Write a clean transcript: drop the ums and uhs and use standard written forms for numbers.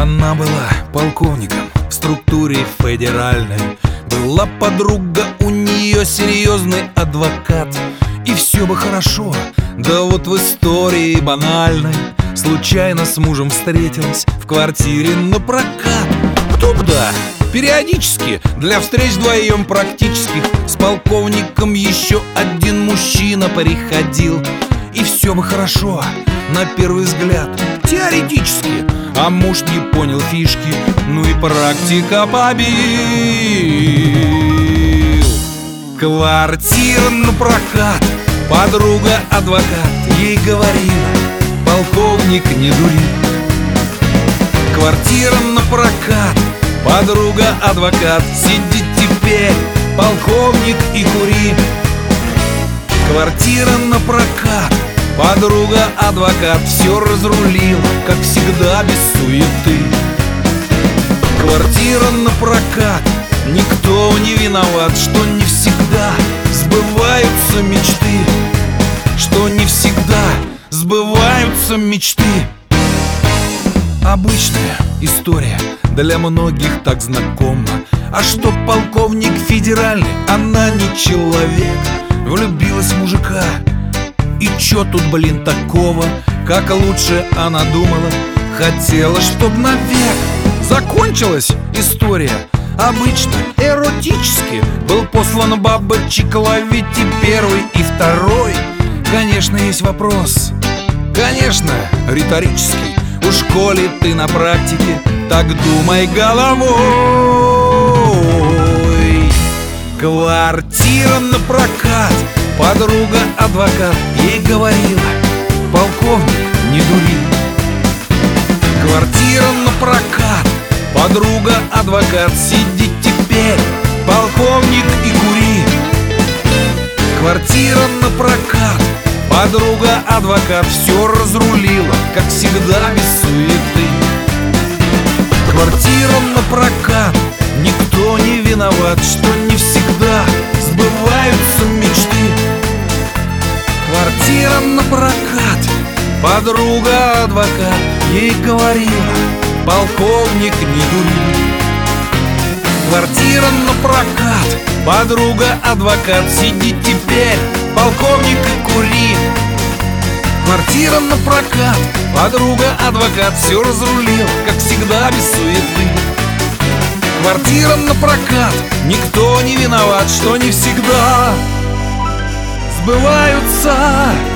Она была полковником в структуре федеральной. Была подруга у нее серьезный адвокат. И все бы хорошо, да вот в истории банальной случайно с мужем встретилась в квартире на прокат. Туда периодически для встреч вдвоем практических с полковником еще один мужчина приходил. И все бы хорошо, на первый взгляд, теоретически. А муж не понял фишки, ну и практика побил. Квартира на прокат, подруга адвокат ей говорила: полковник, не дури. Квартира на прокат, подруга адвокат, сиди теперь, полковник, и кури. Квартира на прокат, подруга адвокат все разрулила, как всегда, без суеты. Квартира на прокат, никто не виноват, что не всегда сбываются мечты. Что не всегда сбываются мечты. Обычная история, для многих так знакома. А что полковник федеральный, она не человек. Влюбилась в мужика, и чё тут, блин, такого? Как лучше она думала, хотела, чтоб навек. Закончилась история обычно, эротически. Был послан бабочек ловить и первый, и второй. Конечно, есть вопрос, конечно, риторический. Уж коли ты на практике, так думай головой. Квартира на прокат, подруга адвокат ей говорила: полковник, не дури. Квартира на прокат, подруга адвокат, сиди теперь, полковник, и кури. Квартира на прокат, подруга адвокат все разрулила, как всегда, без суеты. Квартира на прокат, никто не виноват, что не всегда сбываются мечты. Квартира на прокат, подруга адвокат ей говорила: полковник, не дури. Квартира на прокат, подруга адвокат, сиди теперь, полковник, и кури. Квартира на прокат, подруга адвокат все разрулил, как всегда, без суеты. Квартира на прокат, никто не виноват, что не всегда сбываются